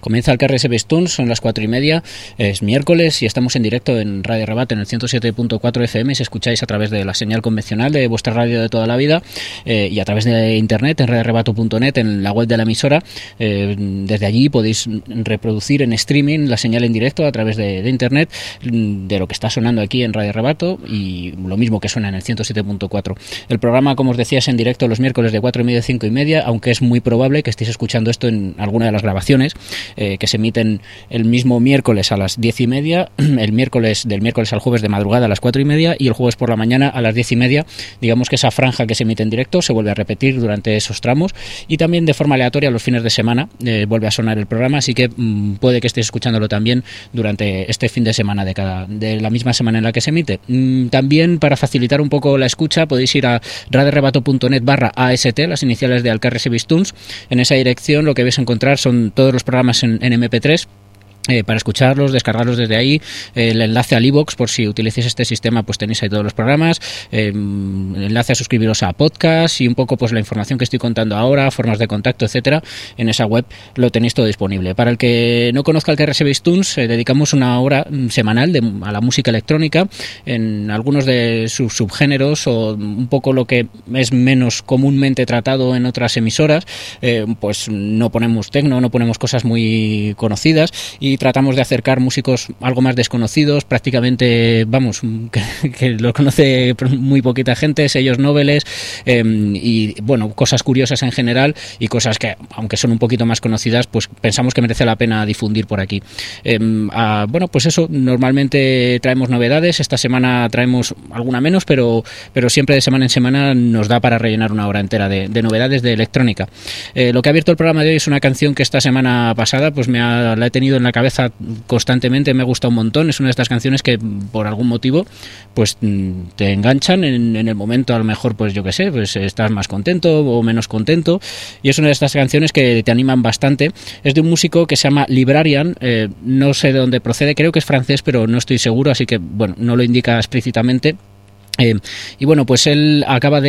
Comienza el KRS Bestuns, son las 4:30, es miércoles y estamos en directo en Radio Rabat en el 107.4 FM. Si escucháis a través de la señal convencional de vuestra radio de toda la vida y a través de internet en radiorabato.net, en la web de la emisora, desde allí podéis reproducir en streaming la señal en directo a través de internet de lo que está sonando aquí en Radio Rabato y lo mismo que suena en el 107.4. El programa, como os decía, es en directo los miércoles de 4:30 a 5:30, aunque es muy probable que estéis escuchando esto en alguna de las grabaciones que se emiten el mismo miércoles a las 10:30, del miércoles al jueves de madrugada a las 4:30 y el jueves por la mañana a las 10:30. Digamos que esa franja que se emite en directo se vuelve a repetir durante esos tramos y también de forma aleatoria los fines de semana vuelve a sonar el programa, así que puede que estéis escuchándolo también durante este fin de semana de la misma semana en la que se emite. También, para facilitar un poco la escucha, podéis ir a radiorebato.net/AST, las iniciales de KRS Bestuns. En esa dirección lo que vais a encontrar son todos los programas en MP3. Para escucharlos, descargarlos desde ahí, el enlace al iVoox, por si utilizáis este sistema, pues tenéis ahí todos los programas, enlace a suscribiros a podcast y un poco pues la información que estoy contando ahora, formas de contacto, etcétera. En esa web lo tenéis todo disponible. Para el que no conozca el KRS Bestuns, dedicamos una hora semanal a la música electrónica en algunos de sus subgéneros o un poco lo que es menos comúnmente tratado en otras emisoras. Pues no ponemos techno, no ponemos cosas muy conocidas y tratamos de acercar músicos algo más desconocidos, prácticamente, vamos, que lo conoce muy poquita gente, sellos noveles y, bueno, cosas curiosas en general y cosas que, aunque son un poquito más conocidas, pues pensamos que merece la pena difundir por aquí. Bueno, pues eso, normalmente traemos novedades, esta semana traemos alguna menos, pero siempre de semana en semana nos da para rellenar una hora entera de novedades de electrónica. Lo que ha abierto el programa de hoy es una canción que esta semana pasada pues la he tenido en la cabeza constantemente, me ha gustado un montón. Es una de estas canciones que por algún motivo pues te enganchan en el momento, a lo mejor pues yo qué sé, pues estás más contento o menos contento y es una de estas canciones que te animan bastante. Es de un músico que se llama Librarian, no sé de dónde procede, creo que es francés pero no estoy seguro, así que bueno, no lo indica explícitamente. Y bueno, pues él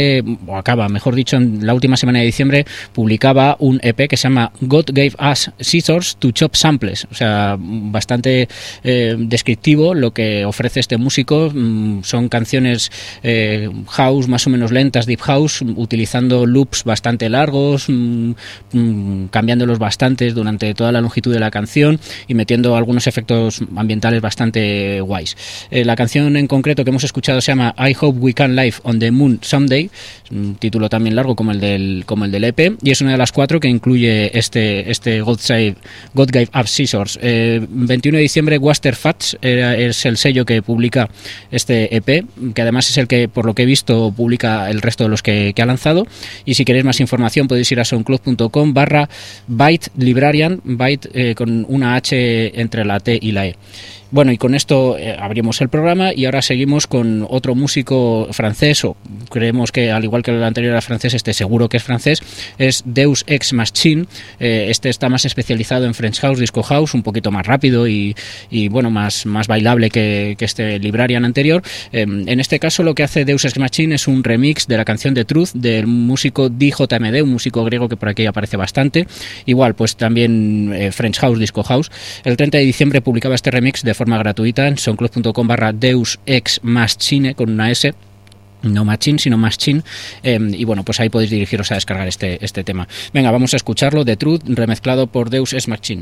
mejor dicho, en la última semana de diciembre publicaba un EP que se llama God Gave Us Scissors to Chop Samples, o sea, bastante descriptivo lo que ofrece este músico. Son canciones house más o menos lentas, deep house, utilizando loops bastante largos, cambiándolos bastantes durante toda la longitud de la canción y metiendo algunos efectos ambientales bastante guays. La canción en concreto que hemos escuchado se llama I Hope We Can Live on the Moon Someday, un título también largo como el del EP, y es una de las 4 que incluye este God Gave Us Scissors. 21 de diciembre Waster Fats es el sello que publica este EP, que además es el que, por lo que he visto, publica el resto de los que ha lanzado. Y si queréis más información podéis ir a soundcloud.com/Byte Librarian, Byte con una H entre la T y la E. Bueno, y con esto abrimos el programa y ahora seguimos con otro músico francés, o creemos que al igual que el anterior era francés, este seguro que es francés, es Deus Ex Machina. Este está más especializado en French House, Disco House, un poquito más rápido y bueno, más bailable que este Librarian anterior. En este caso lo que hace Deus Ex Machina es un remix de la canción de Truth del músico DJMD, un músico griego que por aquí aparece bastante. Igual, pues también French House, Disco House. El 30 de diciembre publicaba este remix de forma gratuita en soundcloud.com/Deus Ex Machina con una S, no Machine sino Machine, y bueno, pues ahí podéis dirigiros a descargar este tema. Venga, vamos a escucharlo, The Truth remezclado por Deus Ex Machina.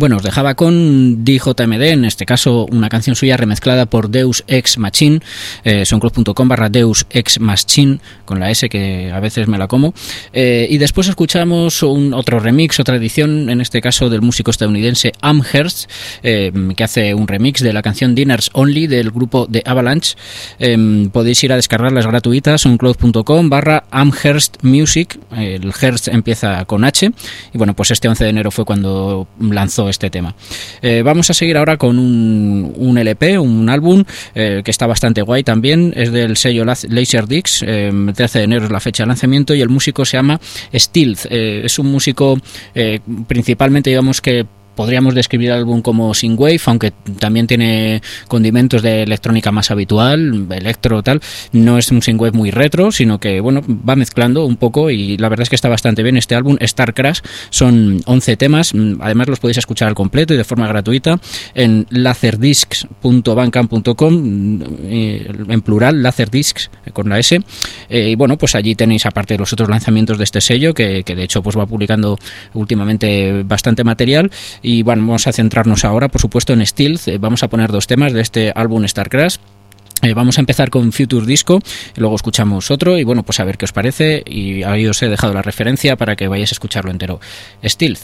Bueno, os dejaba con DJMD, en este caso una canción suya remezclada por Deus Ex Machine, soundcloud.com/Deus Ex Machine, con la S que a veces me la como, y después escuchamos otro remix, otra edición, en este caso del músico estadounidense Amherst, que hace un remix de la canción Dinners Only del grupo The Avalanche. Podéis ir a descargarlas gratuitas, soundcloud.com/Amherst Music, el Herst empieza con H, y bueno, pues este 11 de enero fue cuando lanzó este tema. Vamos a seguir ahora con un LP, un álbum que está bastante guay también, es del sello Laserdisc, 13 de enero es la fecha de lanzamiento, y el músico se llama Stealth. Es un músico principalmente, digamos que podríamos describir el álbum como synthwave, aunque también tiene condimentos de electrónica más habitual, electro tal. No es un synthwave muy retro, sino que bueno, va mezclando un poco, y la verdad es que está bastante bien este álbum. Star Crash, son 11 temas, además los podéis escuchar al completo y de forma gratuita en laserdiscs.bandcamp.com, en plural, Laserdiscs con la S, y bueno, pues allí tenéis, aparte de los otros lanzamientos de este sello, que de hecho pues va publicando últimamente bastante material. Y bueno, vamos a centrarnos ahora, por supuesto, en Stealth. Vamos a poner 2 temas de este álbum Star Crash. Vamos a empezar con Future Disco, luego escuchamos otro, y bueno, pues a ver qué os parece. Y ahí os he dejado la referencia para que vayáis a escucharlo entero. Stealth.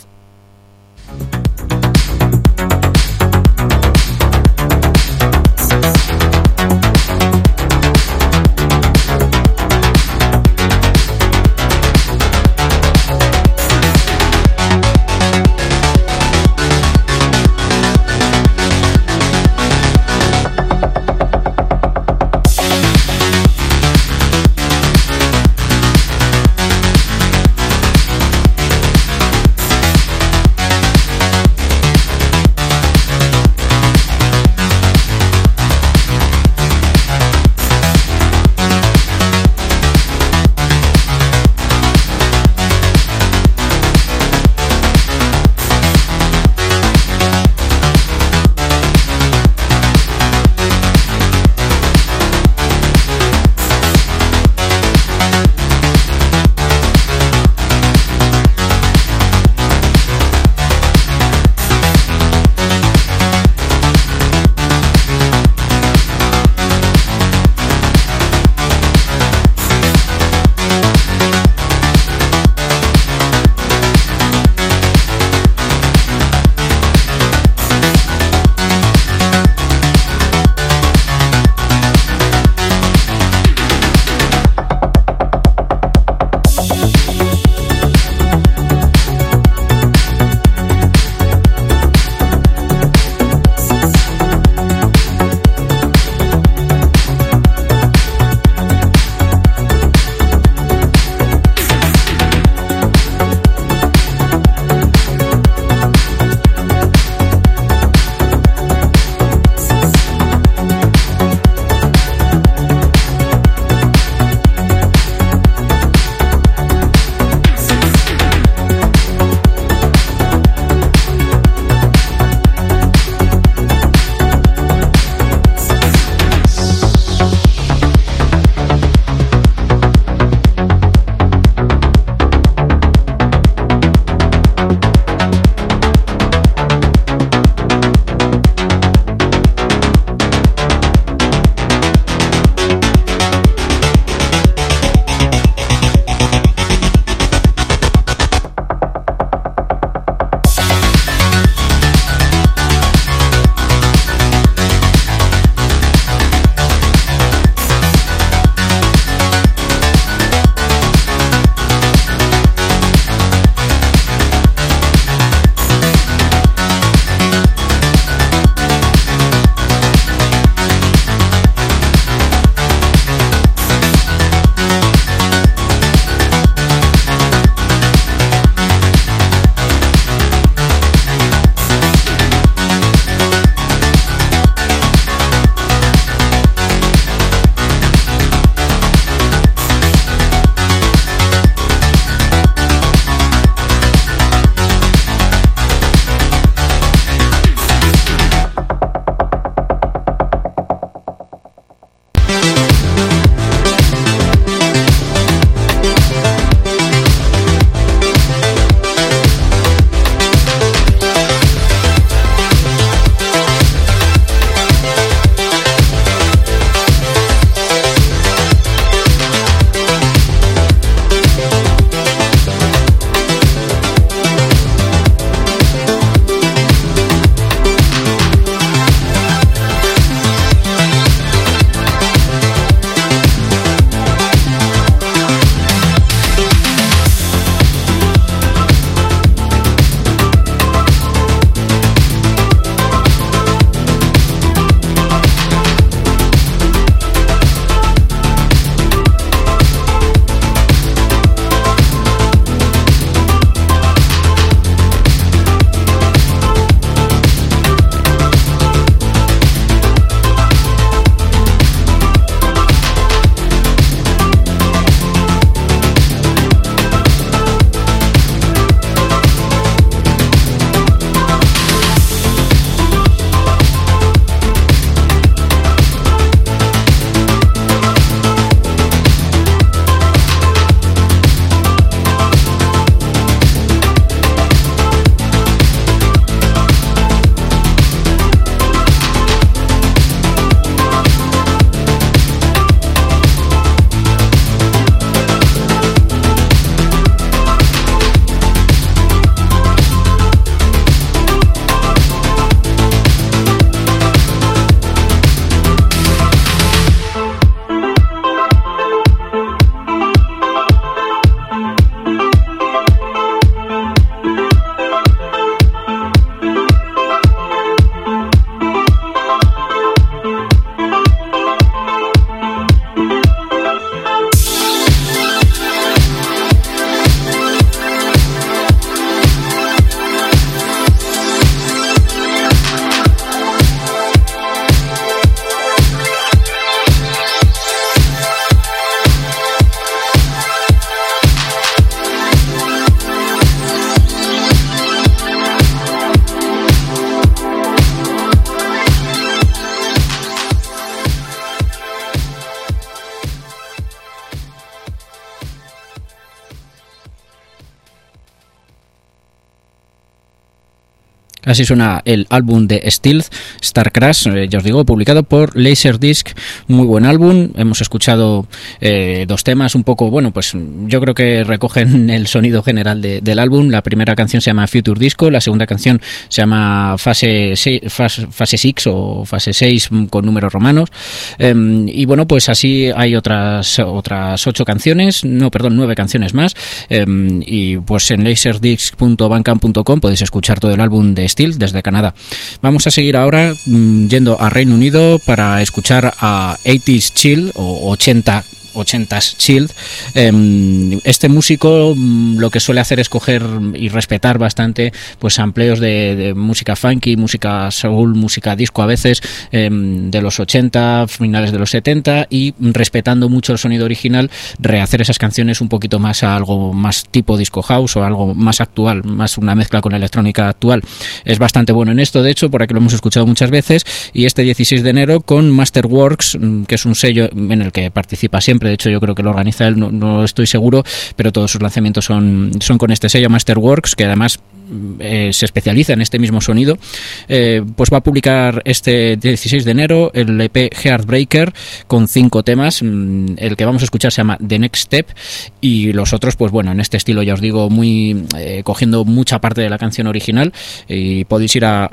Así suena el álbum de Stealth, Star Crash, ya os digo, publicado por Laserdisc. Muy buen álbum. Hemos escuchado dos temas un poco, bueno, pues yo creo que recogen el sonido general del álbum. La primera canción se llama Future Disco, la segunda canción se llama Fase 6 o Fase 6 con números romanos. Y bueno, pues así hay otras 8 canciones, no, perdón, 9 canciones más. Y pues en laserdisc.bandcamp.com podéis escuchar todo el álbum de Stealth desde Canadá. Vamos a seguir ahora yendo a Reino Unido para escuchar a 80s Chill o 80s Chill. Este músico lo que suele hacer es coger y respetar bastante pues sampleos de música funky, música soul, música disco a veces, de los 80, finales de los 70, y respetando mucho el sonido original, rehacer esas canciones un poquito más a algo más tipo disco house o algo más actual, más una mezcla con la electrónica actual. Es bastante bueno en esto, de hecho, por aquí lo hemos escuchado muchas veces, y este 16 de enero con Masterworks, que es un sello en el que participa siempre. De hecho, yo creo que lo organiza él, no estoy seguro, pero todos sus lanzamientos son con este sello Masterworks, que además se especializa en este mismo sonido. Pues va a publicar este 16 de enero el EP Heartbreaker con 5 temas. El que vamos a escuchar se llama The Next Step, y los otros, pues bueno, en este estilo, ya os digo, muy cogiendo mucha parte de la canción original. Y podéis ir a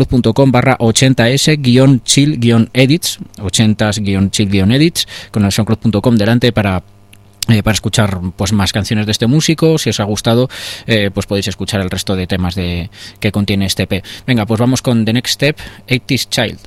soundcloud.com/80s-chill-edits, 80s-chill-edits, con el soundcloud.com delante para escuchar pues más canciones de este músico. Si os ha gustado, pues podéis escuchar el resto de temas que contiene este EP. Venga, pues vamos con The Next Step, 80s Child.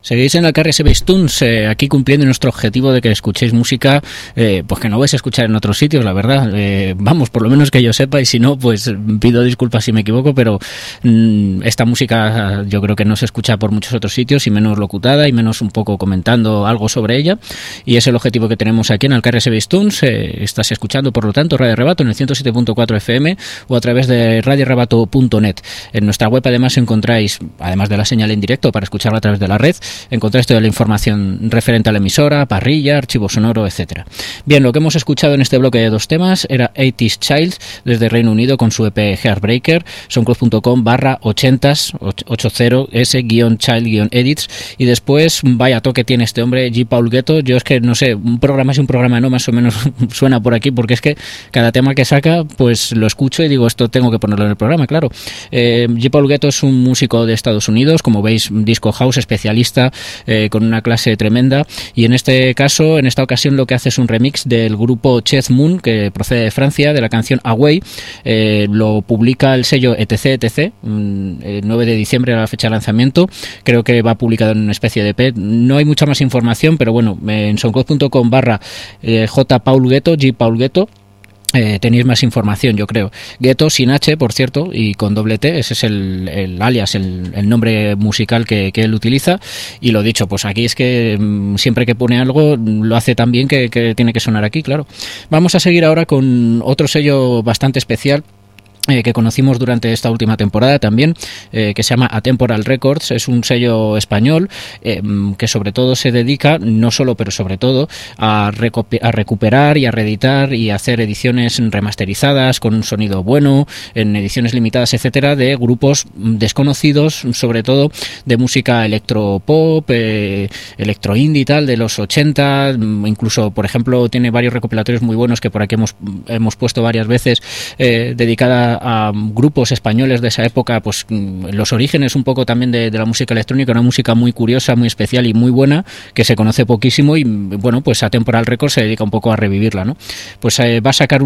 Seguís en el KRS Base Tunes, aquí cumpliendo nuestro objetivo de que escuchéis música pues que no vais a escuchar en otros sitios, la verdad. Vamos, por lo menos que yo sepa, y si no, pues pido disculpas si me equivoco, pero esta música yo creo que no se escucha por muchos otros sitios, y menos locutada, y menos un poco comentando algo sobre ella, y es el objetivo que tenemos aquí en el KRS Base Tunes. Estás escuchando, por lo tanto, Radio Rebato en el 107.4 FM o a través de radiorebato.net. En nuestra web además encontráis, además de la señal en directo para escucharla a través de la red, encontráis toda la información referente a la emisora, parrilla, archivo sonoro, etcétera. Bien, lo que hemos escuchado en este bloque de dos temas era 80's Child desde Reino Unido con su EP Heartbreaker, soundcloud.com/80s 80s-child-edits, y después vaya toque tiene este hombre, G. Paul Ghetto. Yo es que no sé, un programa es un programa, no, más o menos suena por aquí, porque es que cada tema que saca pues lo escucho y digo, esto tengo que ponerlo en el programa, claro. G. Paul Ghetto es un músico de Estados Unidos, como veis, disco house especialista, con una clase tremenda, y en este caso, en esta ocasión, lo que hace es un remix del grupo Chez Moon, que procede de Francia, de la canción Away. Lo publica el sello etc, el 9 de diciembre a la fecha de lanzamiento. Creo que va publicado en una especie de EP. No hay mucha más información, pero bueno, en soundcloud.com/J. Paul Ghetto tenéis más información, yo creo. Ghetto sin H, por cierto, y con doble T. Ese es el alias, el nombre musical que él utiliza. Y lo dicho, pues aquí es que siempre que pone algo lo hace tan bien que tiene que sonar aquí, claro. Vamos a seguir ahora con otro sello bastante especial que conocimos durante esta última temporada también, que se llama Atemporal Records. Es un sello español que sobre todo se dedica, no solo pero sobre todo, a recuperar y a reeditar y a hacer ediciones remasterizadas con un sonido bueno, en ediciones limitadas, etcétera, de grupos desconocidos, sobre todo de música electropop, electro indie y tal, de los 80, incluso, por ejemplo, tiene varios recopilatorios muy buenos que por aquí hemos puesto varias veces, dedicada a grupos españoles de esa época, pues los orígenes un poco también de la música electrónica, una música muy curiosa, muy especial y muy buena, que se conoce poquísimo, y bueno, pues Atemporal Records se dedica un poco a revivirla, ¿no? Pues va a sacar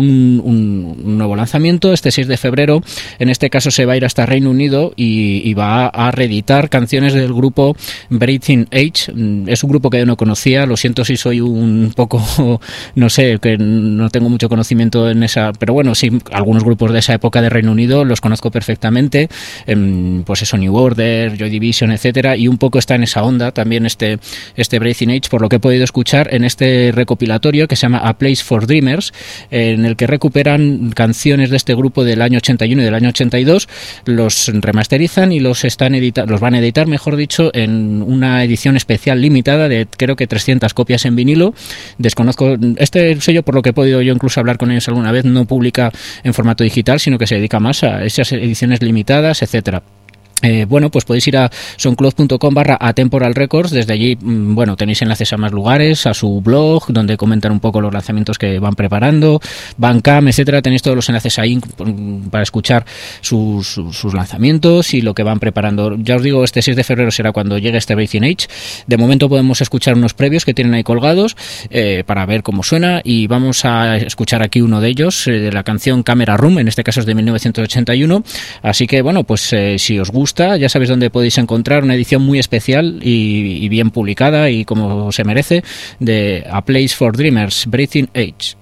un nuevo lanzamiento este 6 de febrero, en este caso se va a ir hasta Reino Unido y va a reeditar canciones del grupo Breathing Age. Es un grupo que yo no conocía, lo siento si soy un poco, no sé, que no tengo mucho conocimiento en esa, pero bueno, sí, algunos grupos de esa época de Reino Unido los conozco perfectamente, pues eso, New Order, Joy Division, etcétera, y un poco está en esa onda también este Breathing Age, por lo que he podido escuchar en este recopilatorio que se llama A Place for Dreamers, en el que recuperan canciones de este grupo del año 81 y del año 82, los remasterizan y los van a editar, mejor dicho, en una edición especial limitada de creo que 300 copias en vinilo. Desconozco este sello, por lo que he podido yo incluso hablar con ellos alguna vez, no publica en formato digital, sino que se dedica más a esas ediciones limitadas, etcétera. Bueno, pues podéis ir a soundcloud.com/Atemporal Records. Desde allí, bueno, tenéis enlaces a más lugares, a su blog, donde comentan un poco los lanzamientos que van preparando, Bandcamp, etcétera. Tenéis todos los enlaces ahí para escuchar sus lanzamientos y lo que van preparando. Ya os digo, este 6 de febrero será cuando llegue este Breathing Age. De momento podemos escuchar unos previos que tienen ahí colgados para ver cómo suena, y vamos a escuchar aquí uno de ellos, de la canción Camera Room, en este caso es de 1981. Así que, bueno, pues si os gusta, ya sabéis dónde podéis encontrar una edición muy especial y bien publicada y como se merece, de A Place for Dreamers, Breathing Age.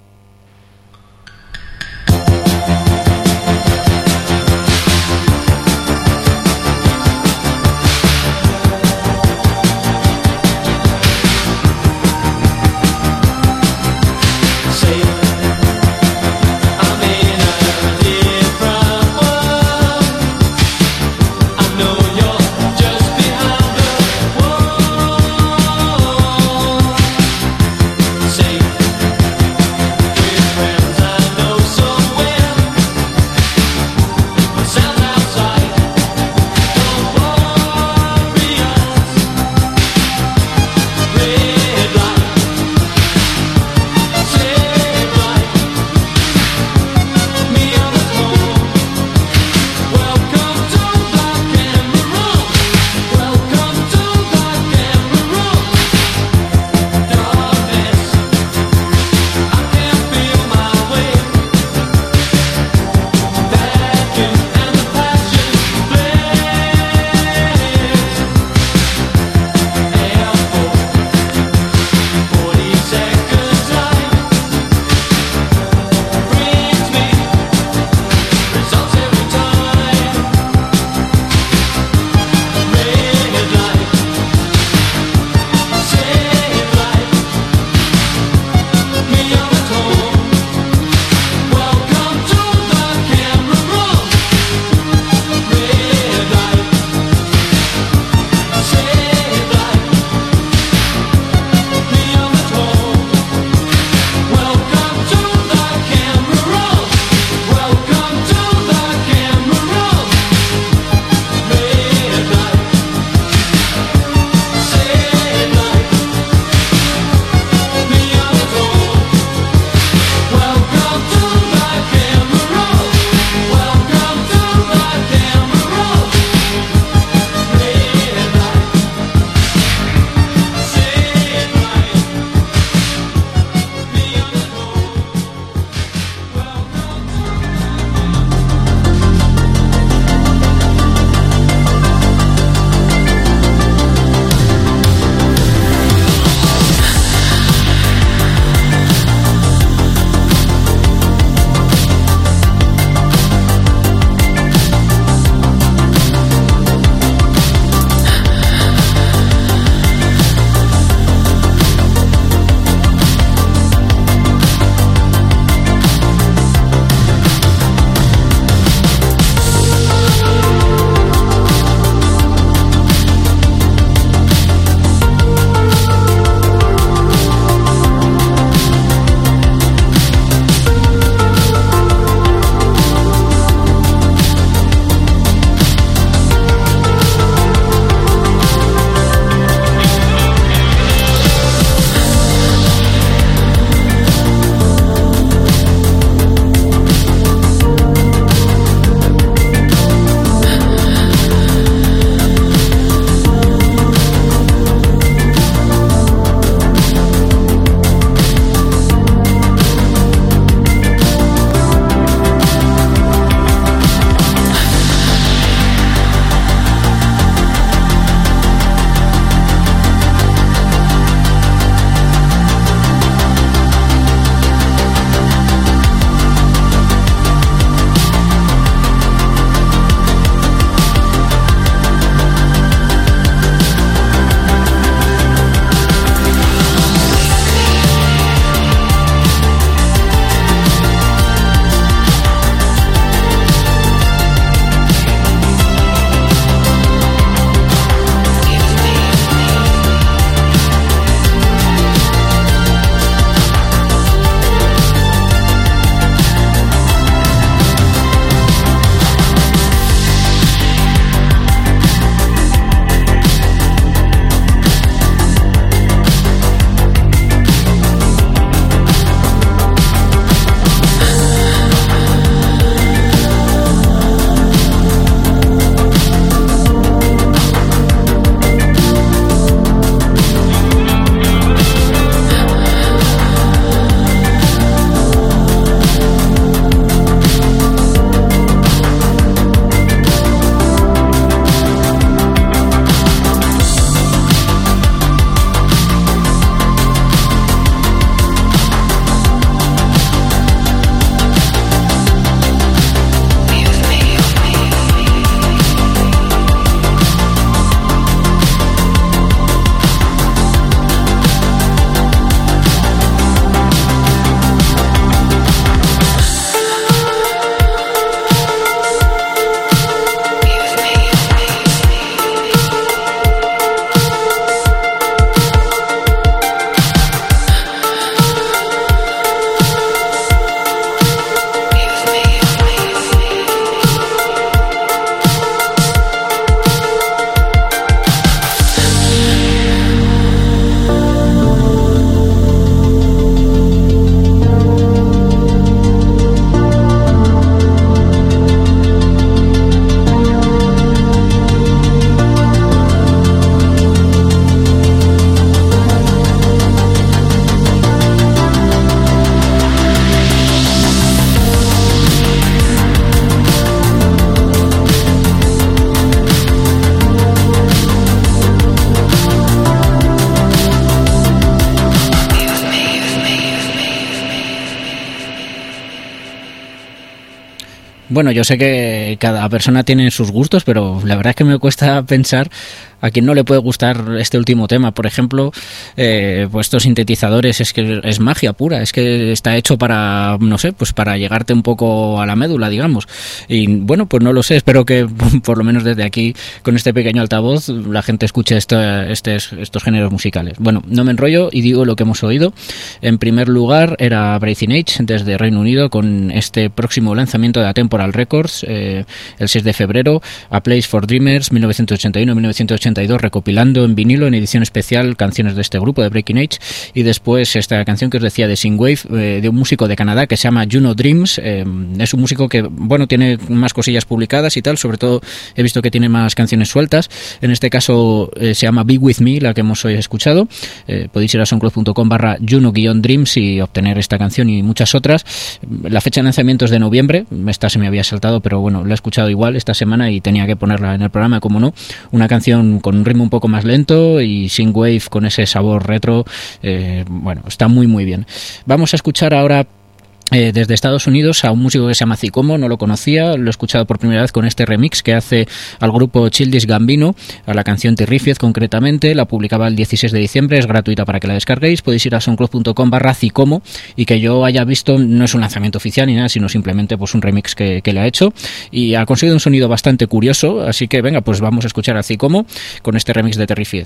Bueno, yo sé que cada persona tiene sus gustos, pero la verdad es que me cuesta pensar a quien no le puede gustar este último tema. Por ejemplo, pues estos sintetizadores, es que es magia pura, es que está hecho para, no sé, pues para llegarte un poco a la médula, digamos. Y bueno, pues no lo sé, espero que por lo menos desde aquí, con este pequeño altavoz, la gente escuche estos géneros musicales. Bueno, no me enrollo y digo lo que hemos oído. En primer lugar era Breathing Age, desde Reino Unido, con este próximo lanzamiento de Atemporal Records, el 6 de febrero, A Place for Dreamers, 1981-1982, recopilando en vinilo, en edición especial, canciones de este grupo, de Breaking Age. Y después esta canción que os decía de Synthwave, de un músico de Canadá que se llama Juno Dreams. Es un músico que, bueno, tiene más cosillas publicadas y tal, sobre todo he visto que tiene más canciones sueltas. En este caso se llama Be With Me, la que hemos hoy escuchado. Podéis ir a soundcloud.com/Juno-Dreams y obtener esta canción y muchas otras. La fecha de lanzamiento es de noviembre, esta se me había saltado, pero bueno, la he escuchado igual esta semana y tenía que ponerla en el programa, como no. Una canción con un ritmo un poco más lento y synthwave con ese sabor retro, bueno, está muy muy bien. Vamos a escuchar ahora desde Estados Unidos a un músico que se llama Zicomo, no lo conocía, lo he escuchado por primera vez con este remix que hace al grupo Childish Gambino, a la canción Terrified concretamente. La publicaba el 16 de diciembre, es gratuita para que la descarguéis. Podéis ir a soundcloud.com/Zicomo, y que yo haya visto no es un lanzamiento oficial ni nada, sino simplemente pues un remix que le ha hecho, y ha conseguido un sonido bastante curioso, así que venga, pues vamos a escuchar a Zicomo con este remix de Terrified.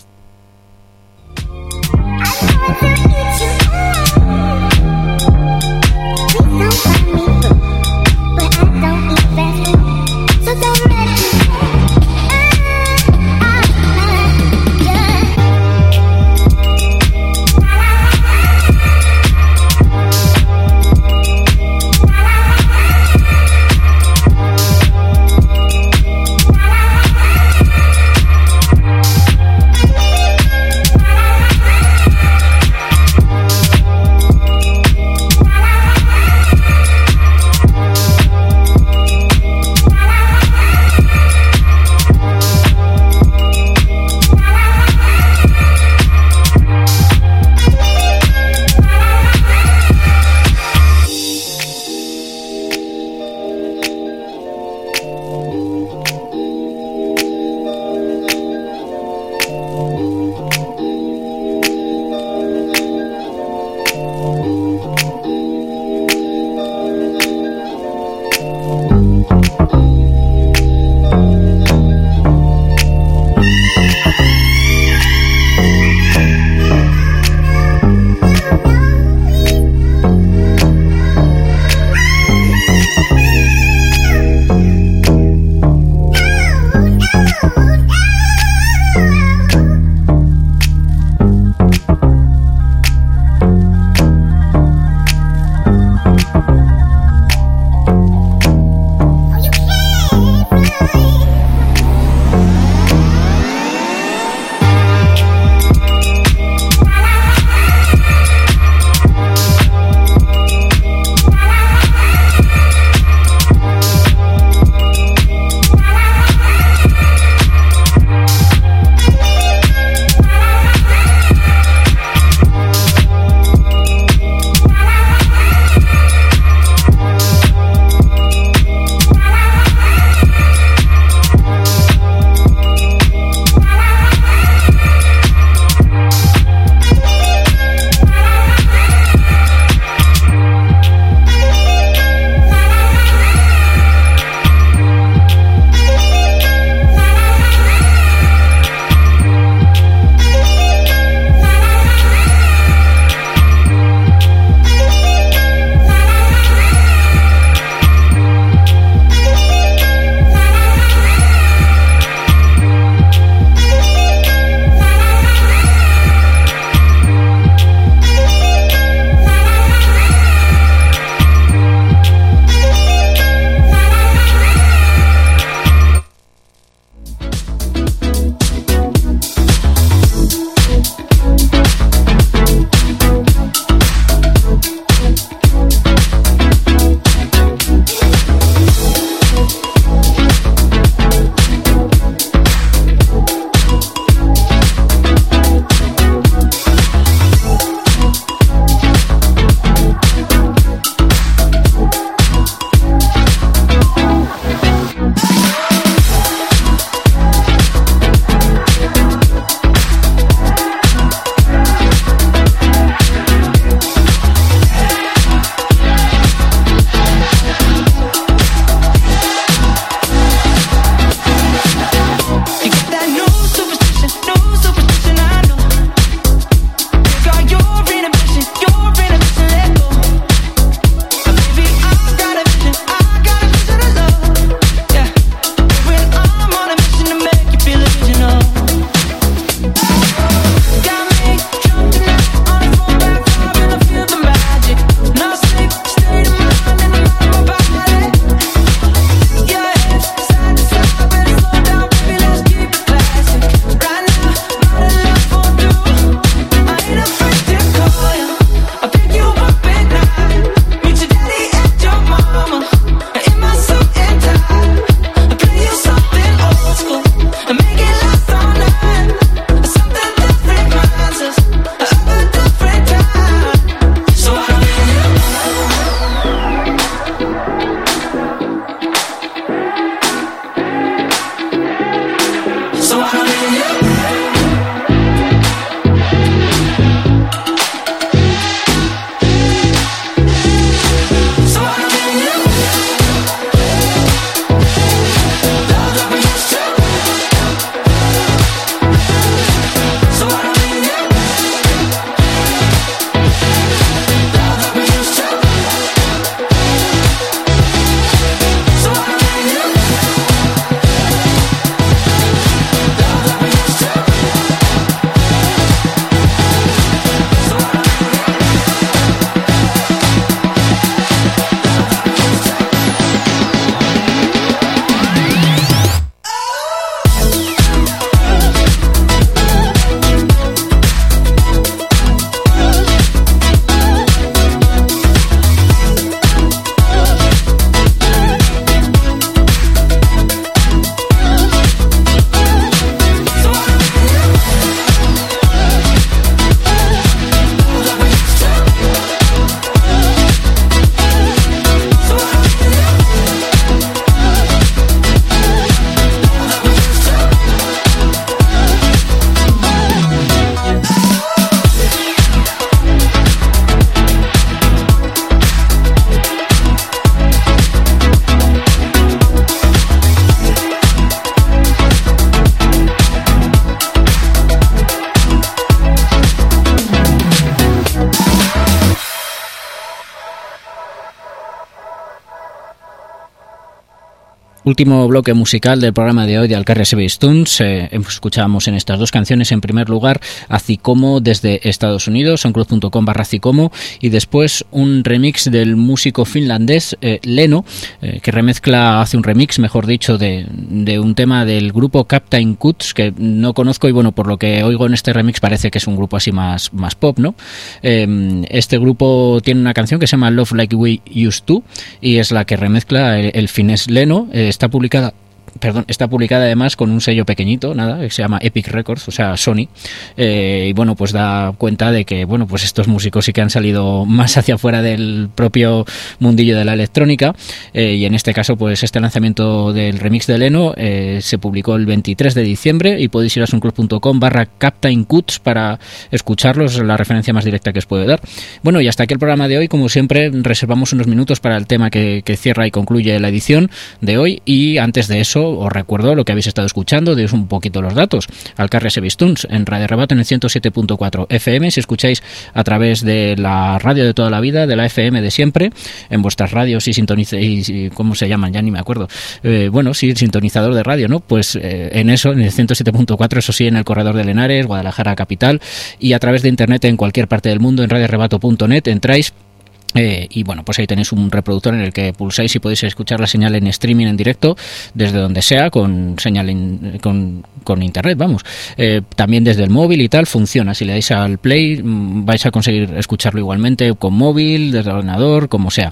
Último bloque musical del programa de hoy de Alcarria Sebastuns. Escuchábamos en estas dos canciones, en primer lugar, a Cicomo desde Estados Unidos, soundcloud.com/Cicomo, y después un remix del músico finlandés Leno, que hace un remix, mejor dicho, de un tema del grupo Captain Cuts, que no conozco, y bueno, por lo que oigo en este remix parece que es un grupo así más pop, ¿no? Este grupo tiene una canción que se llama Love Like We Used To, y es la que remezcla el finés Leno. Está publicada además con un sello pequeñito, que se llama Epic Records, o sea, Sony, y bueno, pues da cuenta de que, bueno, pues estos músicos sí que han salido más hacia afuera del propio mundillo de la electrónica, y en este caso, pues este lanzamiento del remix de Leno se publicó el 23 de diciembre, y podéis ir a soundcloud.com/Captain Cuts para escucharlos, la referencia más directa que os puedo dar. Bueno, y hasta aquí el programa de hoy. Como siempre, reservamos unos minutos para el tema que cierra y concluye la edición de hoy, y antes de eso os recuerdo lo que habéis estado escuchando, deis un poquito los datos. Alcarria Sebastuns en Radio Rebato en el 107.4 FM, si escucháis a través de la radio de toda la vida, de la FM de siempre, en vuestras radios y sintonizáis, ¿cómo se llaman? Ya ni me acuerdo. Bueno, sí, sintonizador de radio, ¿no? Pues en eso, en el 107.4, eso sí, en el corredor de Lenares, Guadalajara capital, y a través de internet en cualquier parte del mundo, en radiorebato.net, entráis. Y bueno, pues ahí tenéis un reproductor en el que pulsáis y podéis escuchar la señal en streaming en directo desde donde sea, con señal con internet, vamos. También desde el móvil y tal funciona. Si le dais al play vais a conseguir escucharlo igualmente con móvil, desde el ordenador, como sea.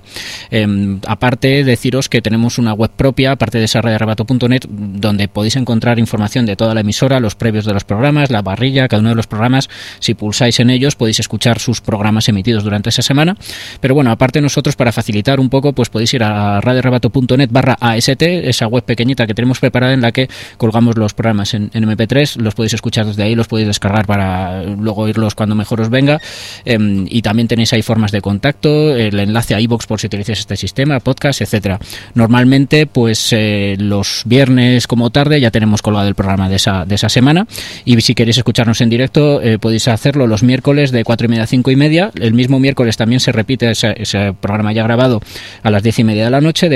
Aparte, deciros que tenemos una web propia, aparte de esa radiorebato.net, donde podéis encontrar información de toda la emisora, los previos de los programas, la parrilla, cada uno de los programas. Si pulsáis en ellos podéis escuchar sus programas emitidos durante esa semana. Pero bueno, aparte nosotros, para facilitar un poco, pues podéis ir a radiorebato.net/AST, esa web pequeñita que tenemos preparada en la que colgamos los programas en MP3, los podéis escuchar desde ahí, los podéis descargar para luego oírlos cuando mejor os venga, y también tenéis ahí formas de contacto, el enlace a iVoox por si utilizáis este sistema, podcast, etcétera. Normalmente, pues los viernes como tarde ya tenemos colgado el programa de esa semana, y si queréis escucharnos en directo podéis hacerlo los miércoles de 4:30 a 5:30. El mismo miércoles también se repite ese programa ya grabado a las 10:30 de la noche,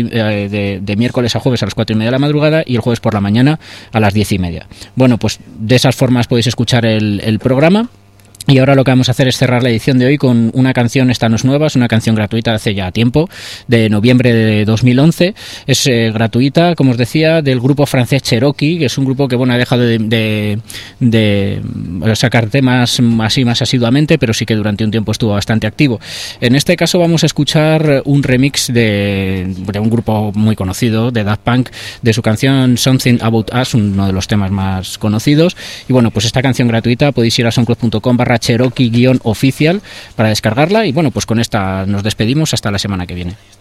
de miércoles a jueves a las 4:30 de la madrugada, y el jueves por la mañana a las 10:30. Bueno, pues de esas formas podéis escuchar el programa. Y ahora lo que vamos a hacer es cerrar la edición de hoy con una canción, esta no es nueva, es una canción gratuita de hace ya tiempo, de noviembre de 2011. Es gratuita, como os decía, del grupo francés Cherokee, que es un grupo que, bueno, ha dejado de sacar temas así más asiduamente, pero sí que durante un tiempo estuvo bastante activo. En este caso vamos a escuchar un remix de un grupo muy conocido, de Daft Punk, de su canción Something About Us, uno de los temas más conocidos. Y bueno, pues esta canción gratuita podéis ir a soundcloud.com/Cherokee-oficial para descargarla, y bueno, pues con esta nos despedimos hasta la semana que viene.